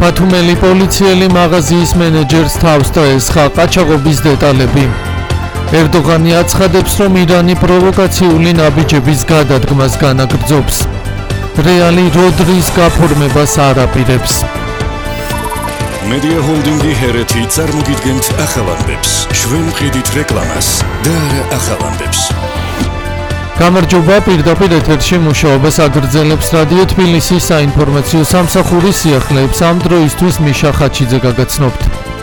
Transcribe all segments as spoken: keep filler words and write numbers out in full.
ბათუმელი პოლიციელი მაღაზიის მენეჯერს თავს დაესხა, ყაჩაღობის დეტალები. ერდოღანი აცხადებს, რომ ირანი პროვოკაციული ნაბიჯების გადადგმას განაგრძობს. რეალი როდრის გაფორმებას არ აპირებს. Media Holdingi Hereti წარმოგიდგენთ ახალანდებს. ჩვენ ვყიდით რეკლამას და არა ახალანდებს. გამარჯობა, პირდაპირ ეთერში მუშაობას აგრძელებს რადიო თბილისის საინფორმაციო სამსახურის სიახლეებს. ამ დროისთვის მიშა ხაჩიძე გაგაცნობთ.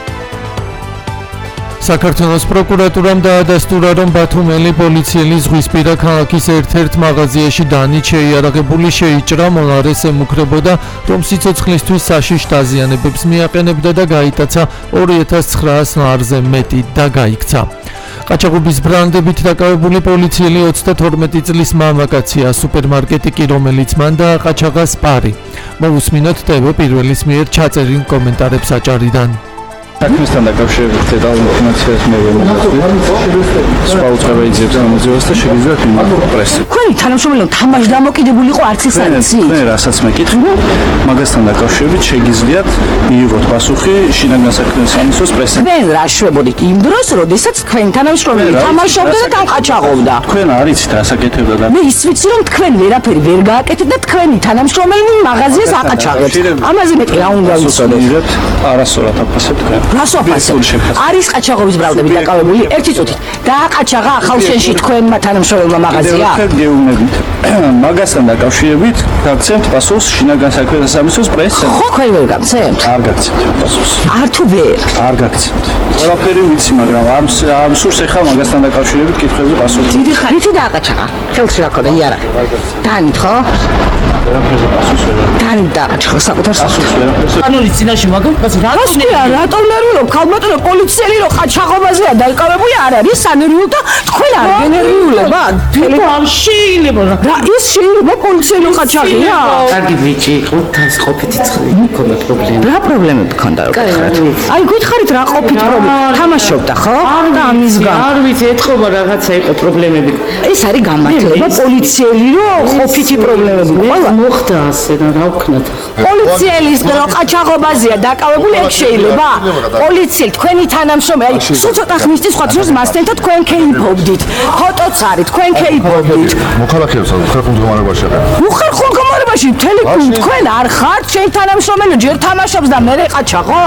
საქართველოს პროკურატურამ დაადასტურა, რომ ბათუმელი პოლიციელი ზღვისპირა ქალაქის ერთ-ერთ მაღაზიაში დანით შეიარაღებული შეიჭრა, მონარეს ემუქრებოდა, რომ სიცოცხლისთვის საშიშ დაზიანებებს მიაყენებდა და გაიტაცა ორი ათას ცხრაას ლარზე მეტი და გაიქცა. ყაჩაღობის ბრალდებით დაკავებული პოლიციელი ოცდათორმეტი წლის მამაკაცია, სუპერმარკეტი კი, რომელიც მან დააყაჩაღა სპარი. მოусმინოთ ტევო პირველის მიერ ჩაწერილ კომენტარებს აჭარიდან. საქმესთან დაკავშირებით დეტალურ ინფორმაციას მე ვიმოწმებ. სხვა უწყება იძებს ამოძევას და შეგიძლიათ მიმართოთ პრესზე. თქვენი თანამშრომელი თამაში დამოკიდებული იყო არც ის არის. მე რასაც მეკითხი, მაგასთან დაკავშირებით შეგიძლიათ მიიღოთ პასუხი შინაგან საქმეთა სამინისტროს პრესზე. თქვენ რა შვებოდით იმ დროს, როდესაც თქვენი თანამშრომელი თამაშობდა და დამყაჩაღობდა. თქვენ არ იცით რა საკეთებდა და მე ის ვიცი, რომ თქვენ ვერაფერი ვერ გააკეთეთ და თქვენი თანამშრომელი მაღაზიას აყაჩაღებს. ამაზე მეტი რა უნდა ვიცოდეთ? არასწორად აფასებ თქვენ. რას ვაფასებ? არის ყაჩაღობის ბრალდებით დაკავებული ერთი წუთით. დააყაჩაღა ახალშენში თქვენმა თანამშრომელმა მაღაზია. გეუბნებით. მაგასთან დაკავშირებით გაგცემთ პასუხს შინაგან საქმეთა სამინისტროს პრესზე. ხო, თქვენ ვერ გაგცემთ? არ გაგცემთ პასუხს. არ თუ ვერ? არ გაგცემთ. ყველაფერი ვიცი, მაგრამ ამ ამ სურს ეხლა მაგასთან დაკავშირებით კითხვებზე პასუხი. დიდი ხარით დააყაჩაღა. ხელში რა ქონდა იარაღი? დანით ხო? ყველაფერზე პასუხს ვერ. დანით დააყაჩაღა საკუთარ პასუხს ვერ. კანონის წინაშე მაგამ პასუხი. რატომ ნერვიულობ? ქალბატონო პოლიციელი რო ყაჩაღობაზეა დაკავებული არ არის სანერვიულ და თქვენ არ გენერვიულებად? თელეფონ შეიძლება რა ის შეიძლება პოლიციელი ყაჩაღია? კარგი ბიჭი იყო, თან ყოფითი ცხრი, მქონდა პრობლემა. რა პრობლემები გქონდა რო გითხრათ? აი გითხარით რა ყოფით პრობლემა? თამაშობდა ხო? და ამის გან. არ ვიცი, ეთქობა რაღაცა იყო პრობლემები. ეს არის გამართლება პოლიციელი რო ყოფითი პრობლემები ყოლა? მოხდა ასე და რა ვქნათ? პოლიცielis რო ყაჩაღობაზეა დაკავებული ეგ შეიძლება? პოლიციელი თქვენი თანამშრომელი, სულ ცოტა ხნის წინ სხვა დროს მასთან და თქვენ კეიფობდით. ფოტოც არის, თქვენ კეიფობდით. მოქალაქეებს ხერხულ მდგომარეობაში ახლა. უხერხულ მდგომარეობაში მთელი თქვენ არ ხართ ჩემ თანამშრომელი, ჯერ თამაშობს და მე ყაჩაღო?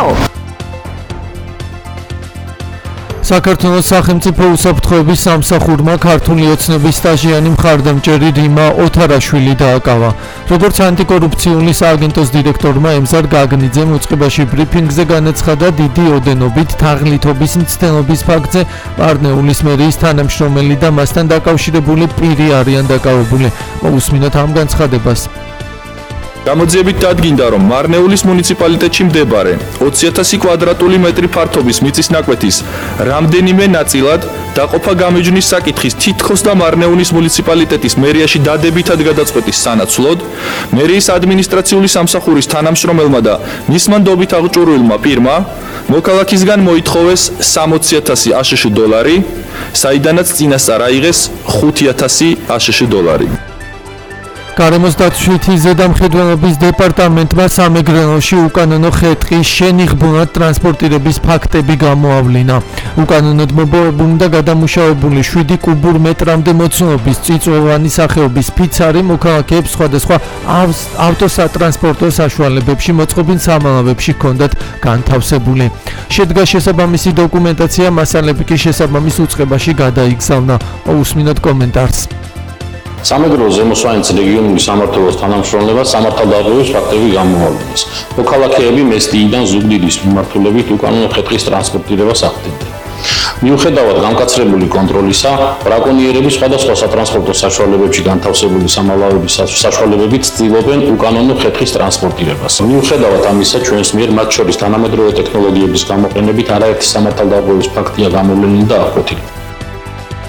საქართველოს სახელმწიფო უსაფრთხოების სამსახურმა ქართული ოცნების სტაჟიანი მხარდამჭერი რიმა ოთარაშვილი დააკავა. როგორც ანტიკორუფციული სააგენტოს დირექტორმა ემზარ გაგნიძემ უწყებაში ბრიფინგზე განაცხადა, დიდი ოდენობით თაღლითობის მცდელობის ფაქტზე პარნეულის მერიის თანამშრომელი და მასთან დაკავშირებული პირი არიან დაკავებული. მოусმინოთ ამ განცხადებას. გამოძიებით დადგინდა, რომ მარნეულის მუნიციპალიტეტში მდებარე ოცი ათასი კვადრატული მეტრი ფართობის მიწის ნაკვეთის რამდენიმე ნაწილად დაყოფა გამიჯვნის საკითხის თითქოს და მარნეულის მუნიციპალიტეტის მერიაში დადებითად გადაწყვეტის სანაცვლოდ მერიის ადმინისტრაციული სამსახურის თანამშრომელმა და მისმა ნდობით აღჭურვილმა პირმა მოქალაქისგან მოითხოვეს სამოცი ათასი აშშ დოლარი, საიდანაც წინასწარ აიღეს ხუთი ათასი აშშ დოლარი. გარემოს დაცვითი ზედამხედველობის დეპარტამენტმა სამეგრელოში უკანონო ხეტყის შენიღბუნად ტრანსპორტირების ფაქტები გამოავლინა. უკანონოდ მოპოვებული და გადამუშავებული შვიდი კუბურ მეტრამდე მოცულობის წიწვოვანი სახეობის ფიცარი მოქალაქეებს სხვადასხვა ავტოსატრანსპორტო საშუალებებში მოწყობილ სამალავებში ჰქონდათ განთავსებული. შედგა შესაბამისი დოკუმენტაცია, მასალები კი შესაბამის უწყებაში გადაიგზავნა. მოусმინოთ კომენტარს. სამეგრელოს ზემო სვანეთის რეგიონული სამმართველოს თანამშრომლებას სამართალდაღობის ფაქტები გამოავლინეს. მოქალაქეები მესტიიდან ზუგდიდის მიმართულებით უკანონო ხეტყის ტრანსპორტირებას ახდენდნენ. მიუხედავად გამკაცრებული კონტროლისა, ბრაკონიერები სხვადასხვა სატრანსპორტო საშუალებებში განთავსებული სამალავების საშუალებებით ცდილობენ უკანონო ხეტყის ტრანსპორტირებას. მიუხედავად ამისა, ჩვენს მიერ მათ შორის თანამედროვე ტექნოლოგიების გამოყენებით არაერთი სამართალდაღობის ფაქტია გამოვლენილი და აღკვეთილი.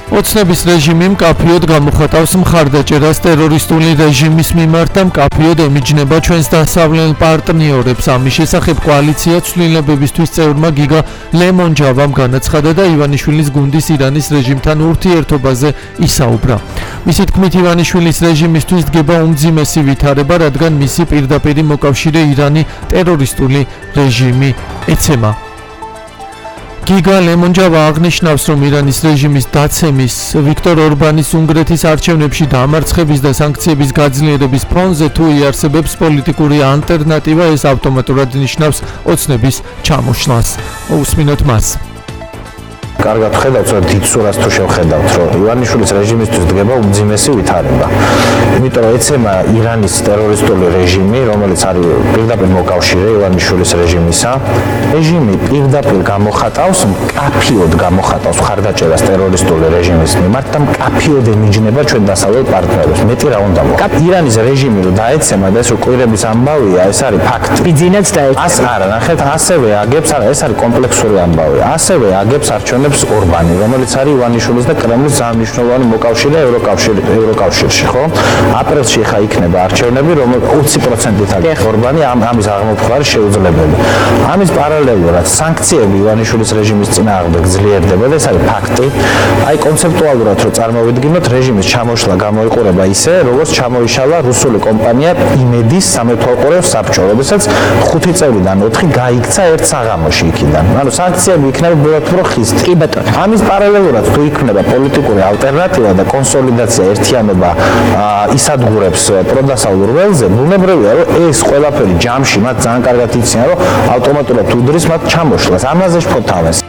ოცნების რეჟიმი მკაფიოდ გამოხატავს მხარდაჭერას ტერორისტული რეჟიმის მიმართ და მკაფიოდ ემიჯნება ჩვენს დასავლელ პარტნიორებს. ამის შესახებ კოალიცია ცვლილებებისთვის წევრმა გიგა ლემონჯავამ განაცხადა და ივანიშვილის გუნდის ირანის რეჟიმთან ურთიერთობაზე ისაუბრა. მისი თქმით, ივანიშვილის რეჟიმისთვის დგება უმძიმესი ვითარება, რადგან მისი პირდაპირი მოკავშირე ირანი ტერორისტული რეჟიმი ეცემა. გიგა ლემონჯავა აღნიშნავს, რომ ირანის რეჟიმის დაცემის, ვიქტორ ორბანის უნგრეთის არჩევნებში დამარცხების და სანქციების გაძლიერების ფონზე თუ იარსებებს პოლიტიკური ალტერნატივა, ეს ავტომატურად ნიშნავს ოცნების ჩამოშლას. მოусმინოთ მას. კარგად ხედავთ, რომ დიდ სურას თუ შევხედავთ, რომ ივანიშვილის რეჟიმისთვის დგება უმძიმესი ვითარება. იმიტომ რომ ეცემა ირანის ტერორისტული რეჟიმი, რომელიც არის პირდაპირ მოკავშირე ივანიშვილის რეჟიმისა, რეჟიმი პირდაპირ გამოხატავს, მკაფიოდ გამოხატავს მხარდაჭერას ტერორისტული რეჟიმის მიმართ და მკაფიოდ ემიჯნება ჩვენ დასავლელ პარტნიორებს. მეტი რა უნდა მოხდეს. ირანის რეჟიმი რომ დაეცემა და ეს რო კვირების ამბავია, ეს არის ფაქტი. ბიძინაც დაეცემა. ას არა, ნახეთ, ასევე აგებს, არა, ეს არის კომპლექსური ამბავი. ასევე აგებს არჩევნებს ორბანი, რომელიც არის ივანიშვილის და კრემლის ძალიან მნიშვნელოვანი მოკავშირე ევროკავშირი, ევროკავშირში, ხო? აპრილში ხა იქნება არჩევნები, რომელიც ოცი პროცენტით არის ორბანი, ამ ამის აღმოფხვრა არის შეუძლებელი. ამის პარალელურად სანქციები ივანიშვილის რეჟიმის წინააღმდეგ ძლიერდება და ეს არის ფაქტი. აი კონცეპტუალურად რო წარმოვიდგინოთ, რეჟიმის ჩამოშლა გამოიყურება ისე, როგორც ჩამოიშალა რუსული კომპანია იმედის სამეთვალყურეო საბჭო, რომელსაც ხუთი წევრიდან ოთხი გაიქცა ერთ საღამოში იქიდან. ანუ სანქციები იქნება ბოლოდ პრო ხისტი. ამის პარალელურად თუ იქნება პოლიტიკური ალტერნატივა და კონსოლიდაცია ერთიანობა ისადგურებს პროდასავლურ ველზე, ბუნებრივია რომ ეს ყველაფერი ჯამში მათ ძალიან კარგად იციან, რომ ავტომატურად უდრის მათ ჩამოშლას. ამაზე შფოთავენ.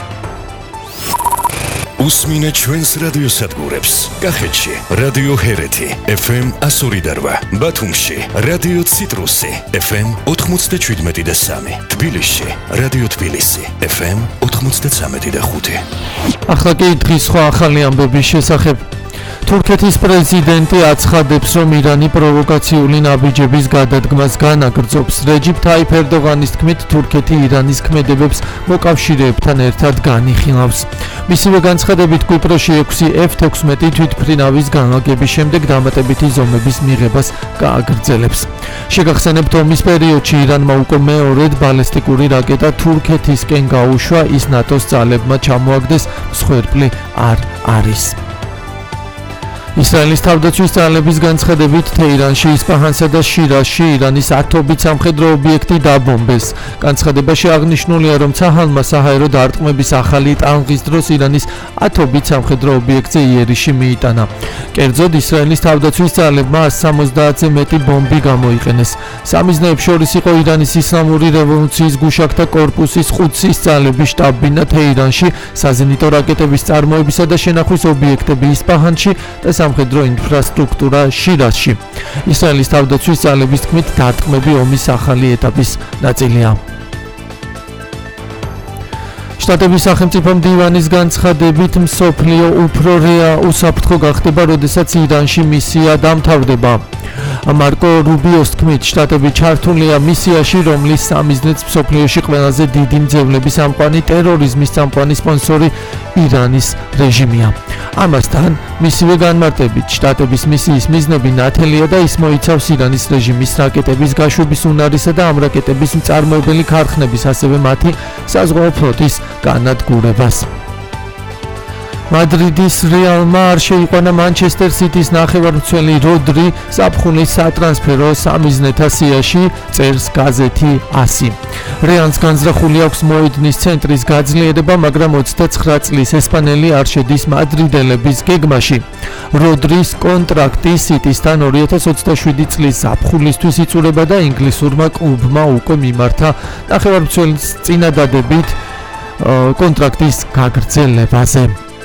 უსმინეთ ჩვენს რადიო სადგურებს. კახეთში რადიო ჰერეთი ეფ ემ ასორი და რვა, ბათუმში რადიო ციტრუსი ეფ ემ ოთხმოცდაშვიდმეტი და სამი, თბილისში რადიო თბილისი ეფ ემ ოთხმოცდაცამეტი და ხუთი. ახლა კი დღის სხვა ახალი ამბების შესახებ. თურქეთის პრეზიდენტი აცხადებს, რომ ირანი პროვოკაციული ნაბიჯების გადადგმას განაგრძობს. რეჯიპ თაიფ ერდოღანის თქმით, თურქეთი ირანის ქმედებებს მოკავშირეებთან ერთად განიხილავს. მისივე განცხადებით, კვიპროსში ექვსი ეფ თექვსმეტი თვითმფრინავის განლაგების შემდეგ დამატებითი ზომების მიღებას გააგრძელებს. შეგახსენებთ, ომის პერიოდში ირანმა უკვე მეორედ ბალისტიკური რაკეტა თურქეთისკენ გაუშვა, ის ნატოს ძალებმა ჩამოაგდეს, მსხვერპლი არ არის. ისრაელის თავდაცვის ძალების განცხადებით, თეირანში, ისპაჰანსა და შირაზში ირანის ათობით სამხედრო ობიექტი დაბომბეს. განცხადებაში აღნიშნულია, რომ ცაჰალმა საჰაერო დარტყმების ახალი ტანღის დროს ირანის ათობით სამხედრო ობიექტზე იერიში მიიტანა. კერძოდ, ისრაელის თავდაცვის ძალებმა ას სამოცდაათზე მეტი ბომბი გამოიყენეს. სამიზნეებს შორის იყო ირანის ისლამური რევოლუციის გუშაქთა კორპუსის ყუდსის ძალების შტაბ-ბინა თეირანში, საზენიტო რაკეტების წარმოებისა და შენახვის ობიექტები ისპაჰანში და სამხედრო ინფრასტრუქტურა შირაზში. ისრაელის თავდაცვის ძალების თქმით, დარტყმები ომის ახალი ეტაპის ნაწილია. შტატების სახელმწიფო მდივანის განცხადებით, მსოფლიო უფრო უსაფრთხო გახდება, როდესაც ირანში მისია დამთავრდება. მარკო რუბიოს თქმით, შტატები ჩართულია მისიაში, რომლის სამიზნეც მსოფლიოში ყველაზე დიდი მძევლების ამყვანი ტერორიზმის წამყვანი სპონსორი ირანის რეჟიმია. ამასთან, მისივე განმარტებით, შტატების მისიის მიზნები ნათელია და ის მოიცავს ირანის რეჟიმის რაკეტების გაშვების უნარისა და ამ რაკეტების მწარმოებელი ქარხნების, ასევე მათი საზღვაო ფლოტის განადგურებას. მადრიდის რეალმა არ შეიყვანა მანჩესტერ სიტის ნახევარმცველი როდრი საფხულის სატრანსფერო სამიზნეთა სიაში, წერს გაზეთი ასი. რეალს განზრახული აქვს მოედნის ცენტრის გაძლიერება, მაგრამ ოცდაცხრა წლის ესპანელი არ შედის მადრიდელების გეგმაში. როდრის კონტრაქტი სიტისთან ორი ათას ოცდაშვიდი წლის ზაფხულისთვის იწურება და ინგლისურმა კლუბმა უკვე მიმართა ნახევარმცველის წინადადებით კონტრაქტის გაგრძელებაზე.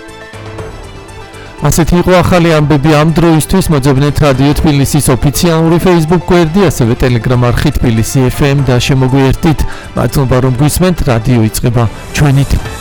ასეთი იყო ახალი ამბები ამ დროისთვის. მოძებნეთ რადიო თბილისის ოფიციალური Facebook გვერდი, ასევე Telegram არხი თბილისი ეფ ემ და შემოგვიერთდით. მადლობა რომ გვისმენთ, რადიო იწყება ჩვენით.